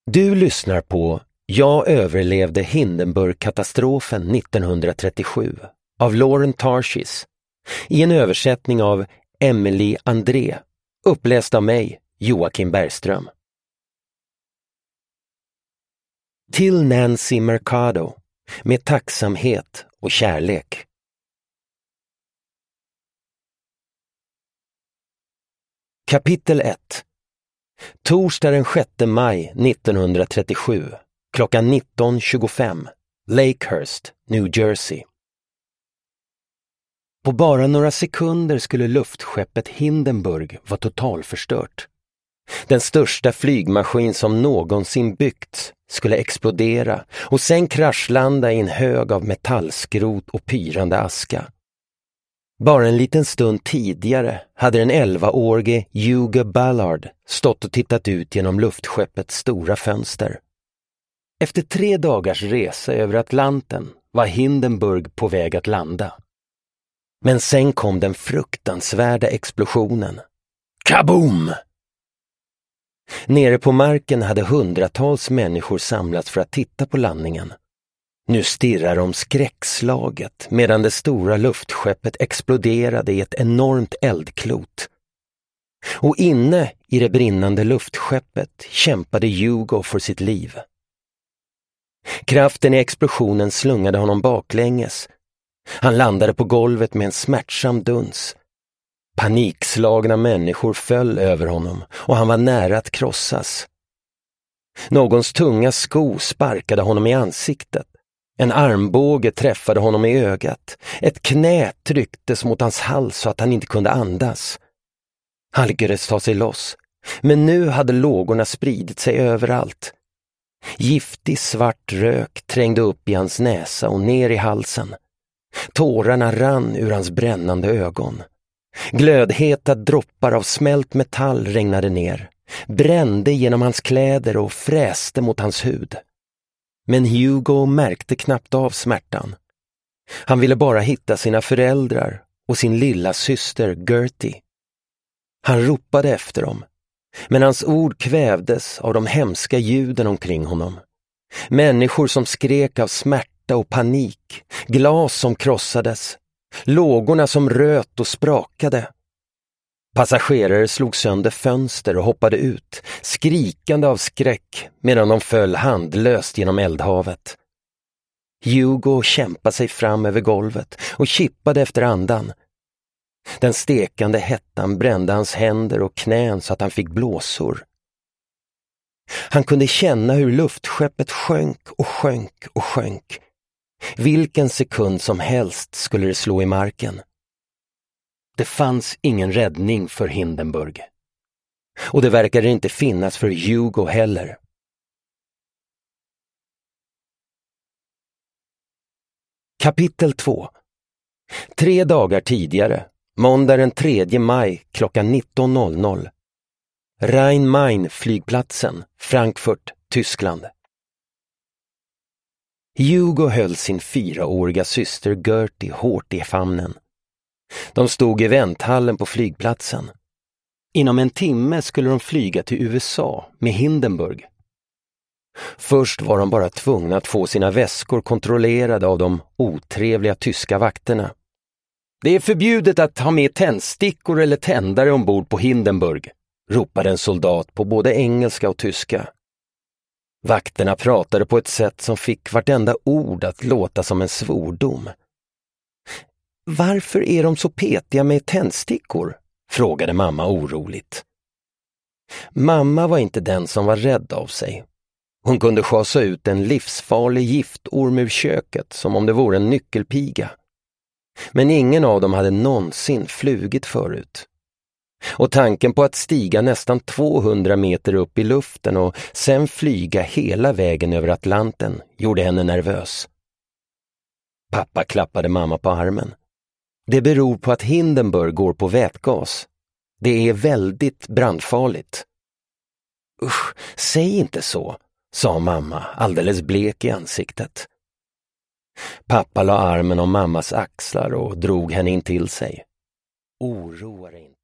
Du lyssnar på Jag överlevde Hindenburg-katastrofen 1937 av Lauren Tarshis i en översättning av Emily André, uppläst av mig, Joakim Bergström. Till Nancy Mercado, med tacksamhet och kärlek. Kapitel 1. Torsdag den 6 maj 1937, klockan 19.25, Lakehurst, New Jersey. På bara några sekunder skulle luftskeppet Hindenburg vara totalförstört. Den största flygmaskin som någonsin byggts skulle explodera och sen kraschlanda i en hög av metallskrot och pyrande aska. Bara en liten stund tidigare hade den 11-årige Hugo Ballard stått och tittat ut genom luftskeppets stora fönster. Efter 3 dagars resa över Atlanten var Hindenburg på väg att landa. Men sen kom den fruktansvärda explosionen. Kaboom! Nere på marken hade hundratals människor samlats för att titta på landningen. Nu stirrar de skräckslaget medan det stora luftskeppet exploderade i ett enormt eldklot. Och inne i det brinnande luftskeppet kämpade Hugo för sitt liv. Kraften i explosionen slungade honom baklänges. Han landade på golvet med en smärtsam duns. Panikslagna människor föll över honom och han var nära att krossas. Någons tunga sko sparkade honom i ansiktet. En armbåge träffade honom i ögat. Ett knä trycktes mot hans hals så att han inte kunde andas. Han lyckades ta sig loss, men nu hade lågorna spridit sig överallt. Giftig svart rök trängde upp i hans näsa och ner i halsen. Tårarna rann ur hans brännande ögon. Glödheta droppar av smält metall regnade ner, brände genom hans kläder och fräste mot hans hud. Men Hugo märkte knappt av smärtan. Han ville bara hitta sina föräldrar och sin lilla syster Gertie. Han ropade efter dem, men hans ord kvävdes av de hemska ljuden omkring honom. Människor som skrek av smärta och panik, glas som krossades, lågorna som röt och sprakade. Passagerare slog sönder fönster och hoppade ut, skrikande av skräck medan de föll handlöst genom eldhavet. Hugo kämpade sig fram över golvet och kippade efter andan. Den stekande hettan brände hans händer och knän så att han fick blåsor. Han kunde känna hur luftskeppet sjönk och sjönk och sjönk. Vilken sekund som helst skulle det slå i marken. Det fanns ingen räddning för Hindenburg. Och det verkade inte finnas för Hugo heller. Kapitel 2. 3 dagar tidigare, måndag den 3 maj klockan 19.00. Rhein-Main-flygplatsen, Frankfurt, Tyskland. Hugo höll sin 4-åriga syster Gertie hårt i famnen. De stod i vänthallen på flygplatsen. Inom en timme skulle de flyga till USA med Hindenburg. Först var de bara tvungna att få sina väskor kontrollerade av de otrevliga tyska vakterna. Det är förbjudet att ha med tändstickor eller tändare ombord på Hindenburg, ropade en soldat på både engelska och tyska. Vakterna pratade på ett sätt som fick vartenda ord att låta som en svordom. Varför är de så petiga med tändstickor? Frågade mamma oroligt. Mamma var inte den som var rädd av sig. Hon kunde schasa ut en livsfarlig giftorm ur köket som om det vore en nyckelpiga. Men ingen av dem hade någonsin flugit förut. Och tanken på att stiga nästan 200 meter upp i luften och sen flyga hela vägen över Atlanten gjorde henne nervös. Pappa klappade mamma på armen. Det beror på att Hindenburg går på vätgas. Det är väldigt brandfarligt. Usch, säg inte så, sa mamma alldeles blek i ansiktet. Pappa la armen om mammas axlar och drog henne in till sig. Oroa dig inte.